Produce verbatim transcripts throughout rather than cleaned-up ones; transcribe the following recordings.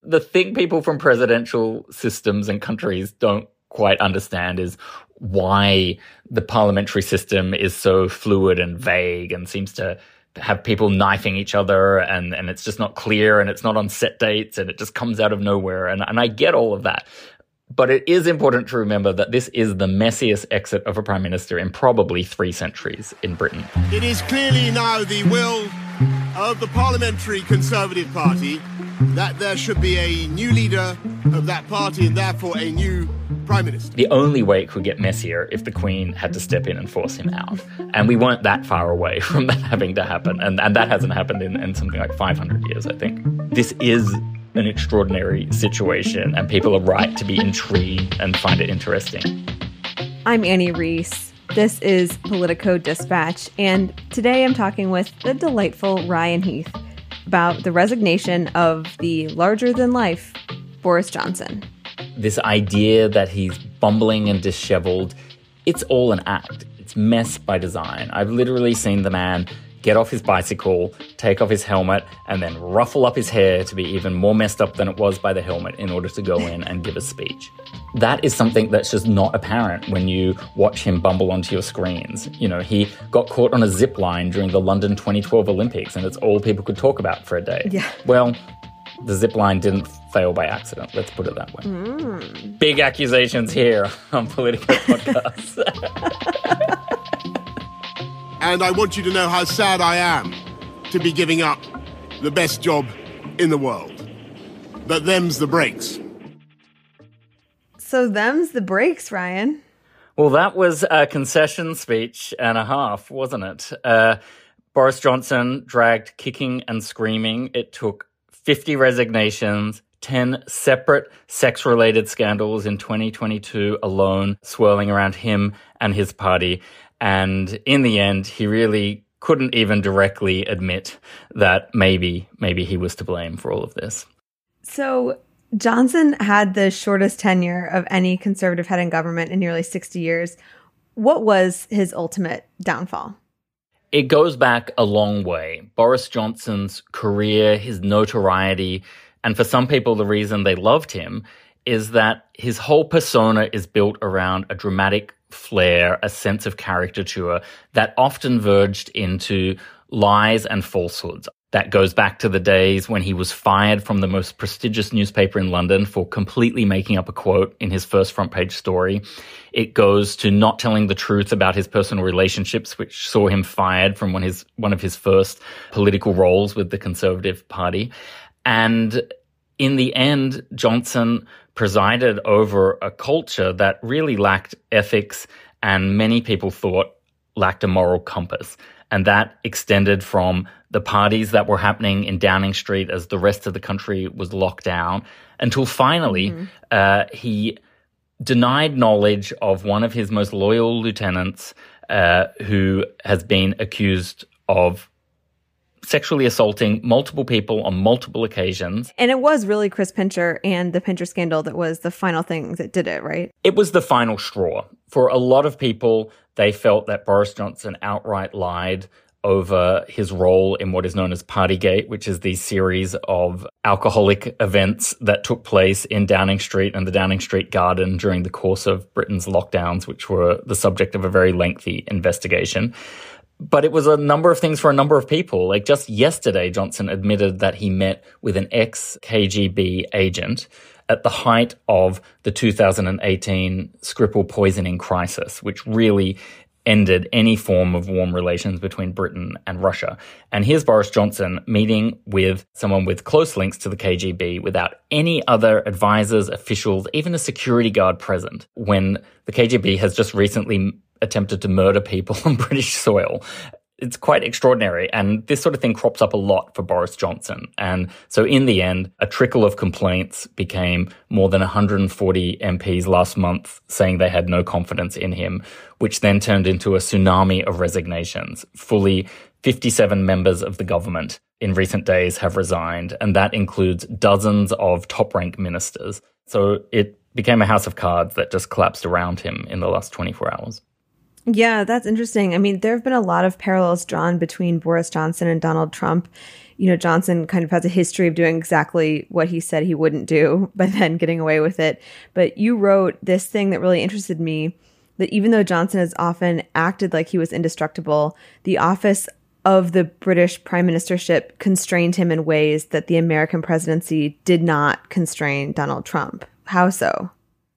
the thing people from presidential systems and countries don't quite understand is why the parliamentary system is so fluid and vague and seems to have people knifing each other, and, and it's just not clear, and it's not on set dates, and it just comes out of nowhere. And, and I get all of that. But it is important to remember that this is the messiest exit of a prime minister in probably three centuries in Britain. It is clearly now the will of the Parliamentary Conservative Party that there should be a new leader of that party and therefore a new prime minister. The only way it could get messier if the Queen had to step in and force him out. And we weren't that far away from that having to happen. And, and that hasn't happened in, in something like five hundred years, I think. This is an extraordinary situation, and people are right to be intrigued and find it interesting. I'm Annie Reese. This is Politico Dispatch, and today I'm talking with the delightful Ryan Heath about the resignation of the larger-than-life Boris Johnson. This idea that he's bumbling and disheveled, it's all an act. It's mess by design. I've literally seen the man get off his bicycle, take off his helmet, and then ruffle up his hair to be even more messed up than it was by the helmet in order to go in and give a speech. That is something that's just not apparent when you watch him bumble onto your screens. You know, he got caught on a zip line during the London twenty twelve Olympics, and it's all people could talk about for a day. Yeah. Well, the zip line didn't fail by accident. Let's put it that way. Mm. Big accusations here on Politico Podcast. And I want you to know how sad I am to be giving up the best job in the world. But them's the breaks. So them's the breaks, Ryan. Well, that was a concession speech and a half, wasn't it? Uh, Boris Johnson dragged kicking and screaming. It took fifty resignations, ten separate sex-related scandals in twenty twenty-two alone swirling around him and his party. And in the end, he really couldn't even directly admit that maybe, maybe he was to blame for all of this. So Johnson had the shortest tenure of any conservative head in government in nearly sixty years. What was his ultimate downfall? It goes back a long way. Boris Johnson's career, his notoriety, and for some people, the reason they loved him is that his whole persona is built around a dramatic flair, a sense of caricature that often verged into lies and falsehoods. That goes back to the days when he was fired from the most prestigious newspaper in London for completely making up a quote in his first front page story. It goes to not telling the truth about his personal relationships, which saw him fired from one of his, one of his first political roles with the Conservative Party. And in the end, Johnson presided over a culture that really lacked ethics and many people thought lacked a moral compass. And that extended from the parties that were happening in Downing Street as the rest of the country was locked down until finally mm-hmm. uh, he denied knowledge of one of his most loyal lieutenants uh, who has been accused of sexually assaulting multiple people on multiple occasions. And it was really Chris Pincher and the Pincher scandal that was the final thing that did it, right? It was the final straw. For a lot of people, they felt that Boris Johnson outright lied over his role in what is known as Partygate, which is the series of alcoholic events that took place in Downing Street and the Downing Street Garden during the course of Britain's lockdowns, which were the subject of a very lengthy investigation. But it was a number of things for a number of people. Like just yesterday, Johnson admitted that he met with an ex-K G B agent at the height of the two thousand eighteen Skripal poisoning crisis, which really ended any form of warm relations between Britain and Russia. And here's Boris Johnson meeting with someone with close links to the K G B without any other advisors, officials, even a security guard present, when the K G B has just recently attempted to murder people on British soil. It's quite extraordinary. And this sort of thing crops up a lot for Boris Johnson. And so in the end, a trickle of complaints became more than one hundred forty M Ps last month saying they had no confidence in him, which then turned into a tsunami of resignations. Fully fifty-seven members of the government in recent days have resigned, and that includes dozens of top-rank ministers. So it became a house of cards that just collapsed around him in the last twenty-four hours. Yeah, that's interesting. I mean, there have been a lot of parallels drawn between Boris Johnson and Donald Trump. you know, Johnson kind of has a history of doing exactly what he said he wouldn't do, but then getting away with it. But you wrote this thing that really interested me, that even though Johnson has often acted like he was indestructible, the office of the British prime ministership constrained him in ways that the American presidency did not constrain Donald Trump. How so?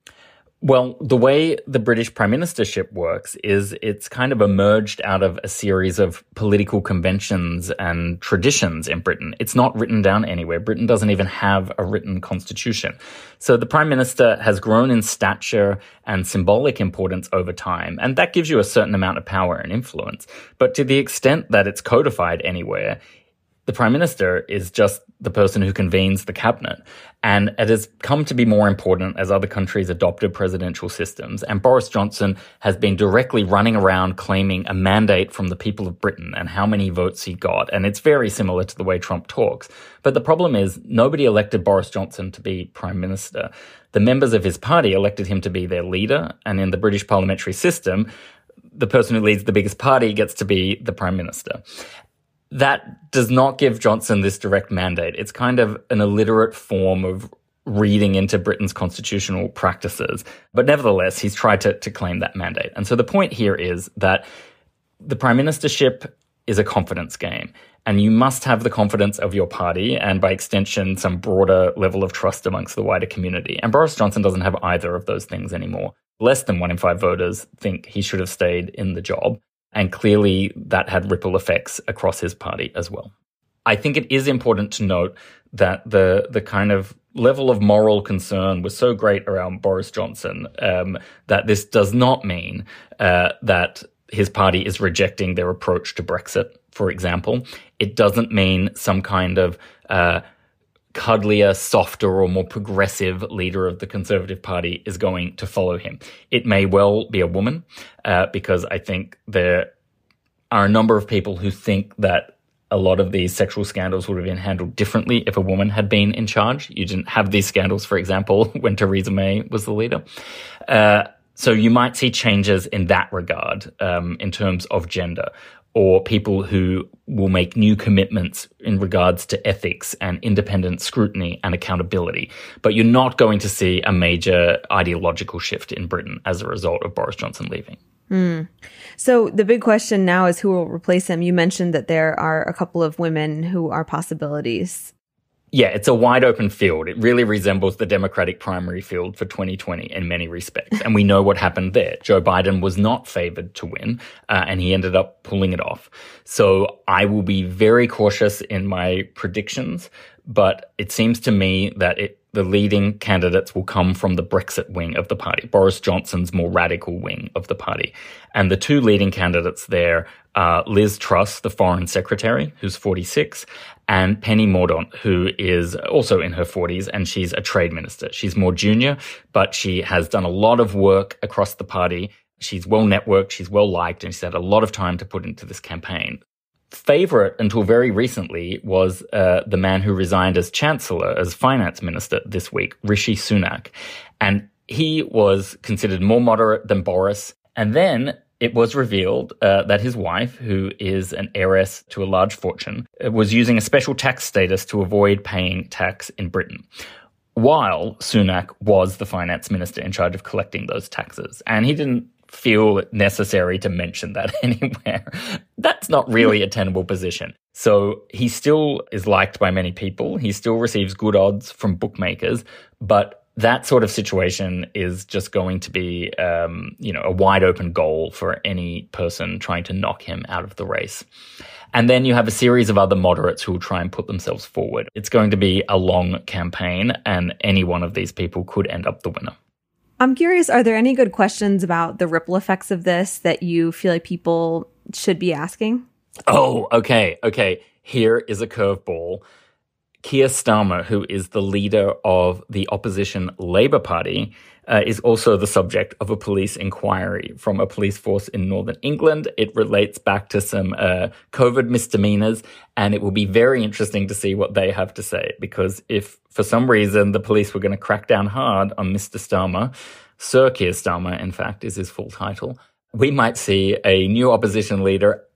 Well, the way the British prime ministership works is it's kind of emerged out of a series of political conventions and traditions in Britain. It's not written down anywhere. Britain doesn't even have a written constitution. So the prime minister has grown in stature and symbolic importance over time, and that gives you a certain amount of power and influence. But to the extent that it's codified anywhere, the prime minister is just the person who convenes the cabinet. And it has come to be more important as other countries adopted presidential systems. And Boris Johnson has been directly running around claiming a mandate from the people of Britain and how many votes he got. And it's very similar to the way Trump talks. But the problem is nobody elected Boris Johnson to be prime minister. The members of his party elected him to be their leader. And in the British parliamentary system, the person who leads the biggest party gets to be the prime minister. That does not give Johnson this direct mandate. It's kind of an illiterate form of reading into Britain's constitutional practices. But nevertheless, he's tried to, to claim that mandate. And so the point here is that the prime ministership is a confidence game. And you must have the confidence of your party and, by extension, some broader level of trust amongst the wider community. And Boris Johnson doesn't have either of those things anymore. Less than one in five voters think he should have stayed in the job. And clearly that had ripple effects across his party as well. I think it is important to note that the the kind of level of moral concern was so great around Boris Johnson um, that this does not mean uh, that his party is rejecting their approach to Brexit, for example. It doesn't mean some kind of uh, cuddlier, softer, or more progressive leader of the Conservative Party is going to follow him. It may well be a woman, uh, because I think there are a number of people who think that a lot of these sexual scandals would have been handled differently if a woman had been in charge. You didn't have these scandals, for example, when Theresa May was the leader. Uh, so you might see changes in that regard, um, in terms of gender, or people who will make new commitments in regards to ethics and independent scrutiny and accountability. But you're not going to see a major ideological shift in Britain as a result of Boris Johnson leaving. Mm. So the big question now is who will replace him. You mentioned that there are a couple of women who are possibilities. Yeah, it's a wide open field. It really resembles the Democratic primary field for twenty twenty in many respects. And we know what happened there. Joe Biden was not favored to win, uh, and he ended up pulling it off. So I will be very cautious in my predictions, but it seems to me that it, the leading candidates will come from the Brexit wing of the party, Boris Johnson's more radical wing of the party. And the two leading candidates there are Liz Truss, the Foreign Secretary, who's forty-six, and Penny Mordaunt, who is also in her forties, and she's a trade minister. She's more junior, but she has done a lot of work across the party. She's well networked, she's well liked, and she's had a lot of time to put into this campaign. Favorite until very recently was uh, the man who resigned as Chancellor, as Finance Minister this week, Rishi Sunak. And he was considered more moderate than Boris. And then it was revealed uh, that his wife, who is an heiress to a large fortune, was using a special tax status to avoid paying tax in Britain, while Sunak was the finance minister in charge of collecting those taxes. And he didn't feel it necessary to mention that anywhere. That's not really a tenable position. So he still is liked by many people. He still receives good odds from bookmakers, but that sort of situation is just going to be, um, you know, a wide open goal for any person trying to knock him out of the race. And then you have a series of other moderates who will try and put themselves forward. It's going to be a long campaign, and any one of these people could end up the winner. I'm curious, are there any good questions about the ripple effects of this that you feel like people should be asking? Oh, okay, okay. Here is a curveball. Keir Starmer, who is the leader of the opposition Labour Party, uh, is also the subject of a police inquiry from a police force in northern England. It relates back to some uh, COVID misdemeanors, and it will be very interesting to see what they have to say, because if for some reason the police were going to crack down hard on Mister Starmer, Sir Keir Starmer, in fact, is his full title, we might see a new opposition leader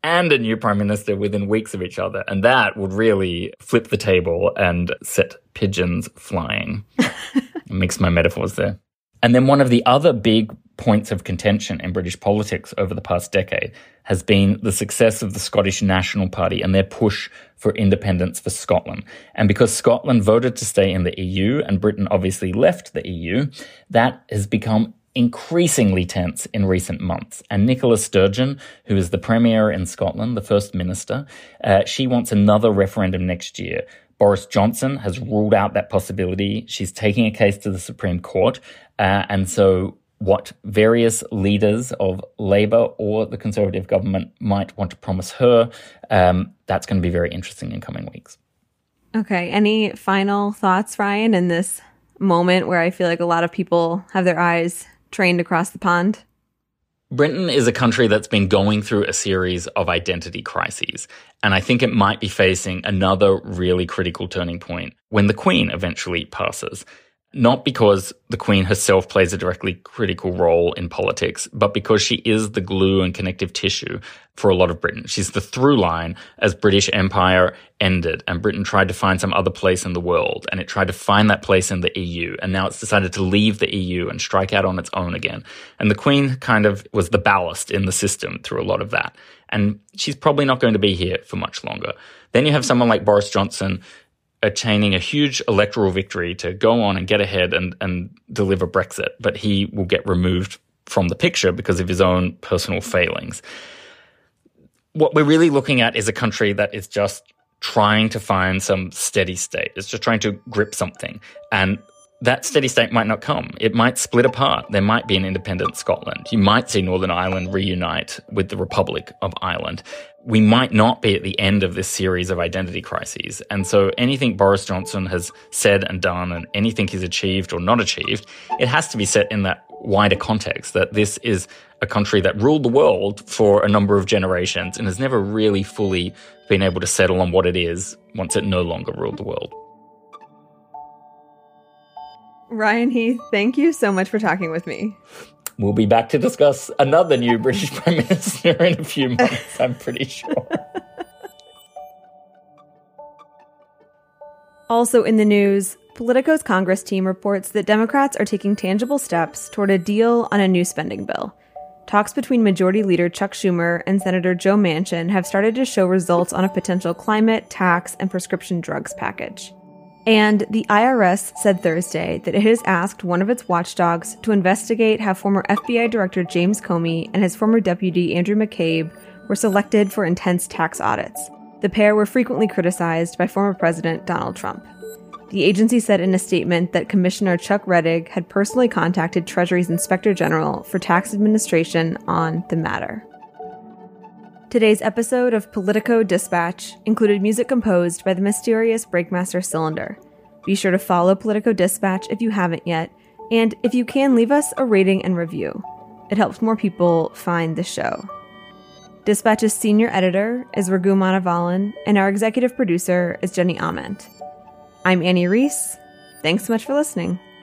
and a new prime minister within weeks of each other. And that would really flip the table and set pigeons flying. Mix my metaphors there. And then one of the other big points of contention in British politics over the past decade has been the success of the Scottish National Party and their push for independence for Scotland. And because Scotland voted to stay in the E U and Britain obviously left the E U, that has become increasingly tense in recent months. And Nicola Sturgeon, who is the Premier in Scotland, the First Minister, uh, she wants another referendum next year. Boris Johnson has ruled out that possibility. She's taking a case to the Supreme Court. Uh, and so what various leaders of Labour or the Conservative government might want to promise her, um, that's going to be very interesting in coming weeks. Okay. Any final thoughts, Ryan, in this moment where I feel like a lot of people have their eyes trained across the pond? Britain is a country that's been going through a series of identity crises, and I think it might be facing another really critical turning point when the Queen eventually passes. Not because the Queen herself plays a directly critical role in politics, but because she is the glue and connective tissue for a lot of Britain. She's the through line as British Empire ended and Britain tried to find some other place in the world, and it tried to find that place in the E U, and now it's decided to leave the E U and strike out on its own again. And the Queen kind of was the ballast in the system through a lot of that. And she's probably not going to be here for much longer. Then you have someone like Boris Johnson attaining a huge electoral victory to go on and get ahead and, and deliver Brexit, but he will get removed from the picture because of his own personal failings. What we're really looking at is a country that is just trying to find some steady state. It's just trying to grip something. And that steady state might not come. It might split apart. There might be an independent Scotland. You might see Northern Ireland reunite with the Republic of Ireland. We might not be at the end of this series of identity crises. And so anything Boris Johnson has said and done and anything he's achieved or not achieved, it has to be set in that wider context that this is a country that ruled the world for a number of generations and has never really fully been able to settle on what it is once it no longer ruled the world. Ryan Heath, thank you so much for talking with me. We'll be back to discuss another new British Prime Minister in a few months, I'm pretty sure. Also in the news, Politico's Congress team reports that Democrats are taking tangible steps toward a deal on a new spending bill. Talks between Majority Leader Chuck Schumer and Senator Joe Manchin have started to show results on a potential climate, tax, and prescription drugs package. And the I R S said Thursday that it has asked one of its watchdogs to investigate how former F B I Director James Comey and his former deputy Andrew McCabe were selected for intense tax audits. The pair were frequently criticized by former President Donald Trump. The agency said in a statement that Commissioner Chuck Rettig had personally contacted Treasury's Inspector General for tax administration on the matter. Today's episode of Politico Dispatch included music composed by the mysterious Breakmaster Cylinder. Be sure to follow Politico Dispatch if you haven't yet, and if you can, leave us a rating and review. It helps more people find the show. Dispatch's senior editor is Raghu Manavalan, and our executive producer is Jenny Ament. I'm Annie Reese. Thanks so much for listening.